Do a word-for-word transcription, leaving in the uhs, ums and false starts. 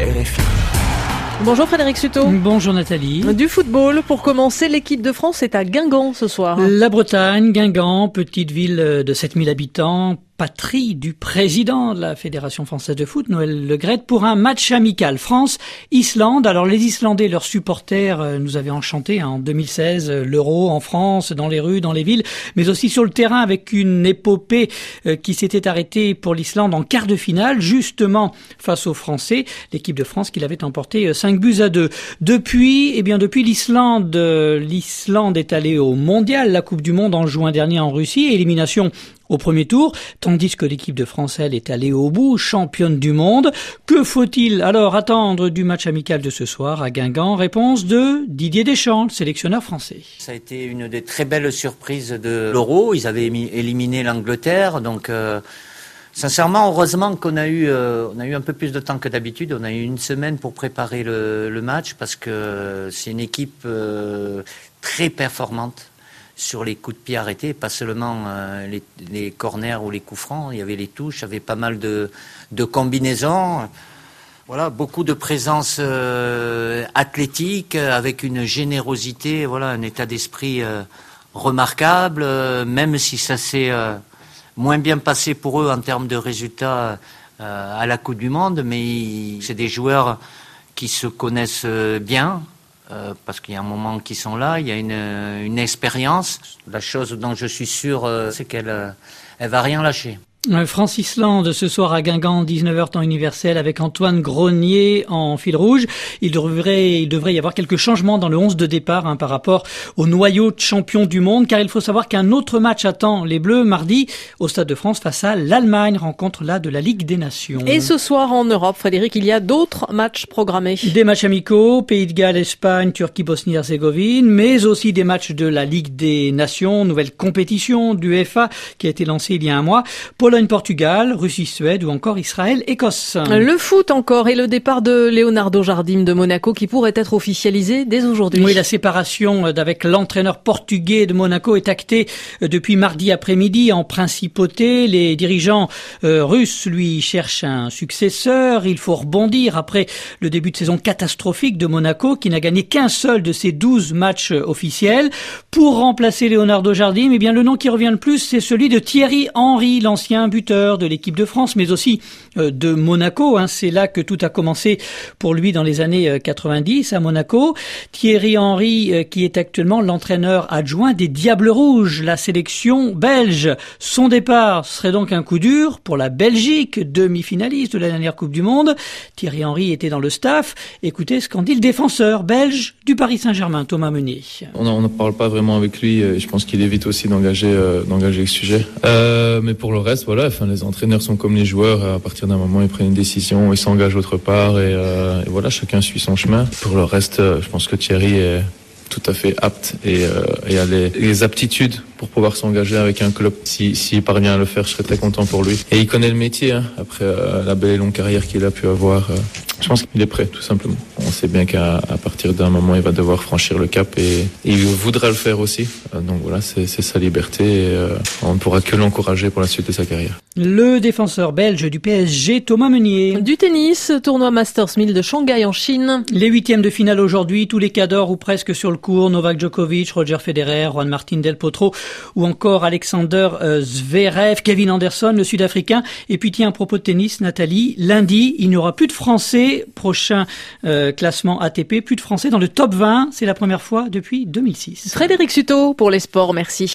R F I. Bonjour Frédéric Suto. Bonjour Nathalie. Du football, pour commencer, l'équipe de France est à Guingamp ce soir. La Bretagne, Guingamp, petite ville de sept mille habitants, patrie du président de la Fédération française de foot, Noël Le Graët, pour un match amical. France-Islande. Alors les Islandais, leurs supporters, nous avaient enchantés hein, en deux mille seize, l'Euro en France, dans les rues, dans les villes, mais aussi sur le terrain avec une épopée euh, qui s'était arrêtée pour l'Islande en quart de finale, justement face aux Français. L'équipe de France qui l'avait emporté cinq buts à deux. Depuis, eh bien depuis l'Islande, euh, l'Islande est allée au Mondial, la Coupe du Monde en juin dernier en Russie, élimination au premier tour, tandis que l'équipe de France, elle, est allée au bout, championne du monde. Que faut-il alors attendre du match amical de ce soir à Guingamp? Réponse de Didier Deschamps, le sélectionneur français. Ça a été une des très belles surprises de l'Euro. Ils avaient éliminé l'Angleterre, donc euh, sincèrement, heureusement qu'on a eu, euh, on a eu un peu plus de temps que d'habitude. On a eu une semaine pour préparer le, le match parce que c'est une équipe euh, très performante sur les coups de pied arrêtés, pas seulement euh, les, les corners ou les coups francs, il y avait les touches, il y avait pas mal de, de combinaisons. Voilà, beaucoup de présence euh, athlétique, avec une générosité, voilà, un état d'esprit euh, remarquable, euh, même si ça s'est euh, moins bien passé pour eux en termes de résultats euh, à la Coupe du Monde, mais ils, c'est des joueurs qui se connaissent bien. Euh, parce qu'il y a un moment qu'ils sont là, il y a une, une expérience. La chose dont je suis sûr, euh, c'est qu'elle euh, elle va rien lâcher. France-Islande ce soir à Guingamp, dix-neuf heures temps universel, avec Antoine Grenier en fil rouge. Il devrait, il devrait y avoir quelques changements dans le onze de départ hein, par rapport au noyau de champion du monde, car il faut savoir qu'un autre match attend les Bleus mardi au Stade de France face à l'Allemagne, rencontre là de la Ligue des Nations. Et ce soir en Europe, Frédéric, il y a d'autres matchs programmés. Des matchs amicaux, Pays de Galles, Espagne, Turquie, Bosnie-Herzégovine, mais aussi des matchs de la Ligue des Nations, nouvelle compétition du UEFA qui a été lancée il y a un mois. Pologne-Portugal, Russie-Suède ou encore Israël-Écosse. Le foot encore et le départ de Leonardo Jardim de Monaco qui pourrait être officialisé dès aujourd'hui. Oui, la séparation avec l'entraîneur portugais de Monaco est actée depuis mardi après-midi en principauté. Les dirigeants euh, russes lui cherchent un successeur. Il faut rebondir après le début de saison catastrophique de Monaco qui n'a gagné qu'un seul de ses douze matchs officiels. Pour remplacer Leonardo Jardim, eh bien le nom qui revient le plus, c'est celui de Thierry Henry, l'ancien buteur de l'équipe de France, mais aussi euh, de Monaco. Hein. C'est là que tout a commencé pour lui dans les années quatre-vingt-dix à Monaco. Thierry Henry, euh, qui est actuellement l'entraîneur adjoint des Diables Rouges, la sélection belge. Son départ serait donc un coup dur pour la Belgique, demi-finaliste de la dernière Coupe du Monde. Thierry Henry était dans le staff. Écoutez ce qu'en dit le défenseur belge du Paris Saint-Germain, Thomas Meunier. On ne parle pas vraiment avec lui. Je pense qu'il évite aussi d'engager, euh, d'engager le sujet. Euh, mais pour le reste, voilà, enfin, les entraîneurs sont comme les joueurs. À partir d'un moment, ils prennent une décision, ils s'engagent autre part et, euh, et voilà, chacun suit son chemin. Pour le reste, je pense que Thierry est tout à fait apte et, euh, et a les, les aptitudes pour pouvoir s'engager avec un club. Si, s'il parvient à le faire, je serais très content pour lui. Et il connaît le métier, hein, après euh, la belle et longue carrière qu'il a pu avoir. Euh, je pense qu'il est prêt, tout simplement. On sait bien qu'à à partir d'un moment, il va devoir franchir le cap et, et il voudra le faire aussi. Euh, donc voilà, c'est, c'est sa liberté et euh, on ne pourra que l'encourager pour la suite de sa carrière. Le défenseur belge du P S G, Thomas Meunier. Du tennis, tournoi Masters mille de Shanghai en Chine. Les huitièmes de finale aujourd'hui, tous les cadors ou presque sur le court. Novak Djokovic, Roger Federer, Juan Martín del Potro ou encore Alexander euh, Zverev, Kevin Anderson, le Sud-Africain. Et puis tiens, à propos de tennis, Nathalie, lundi, il n'y aura plus de Français. Prochain euh, classement A T P, plus de Français dans le top vingt. C'est la première fois depuis deux mille six. Frédéric Suto pour les sports, merci.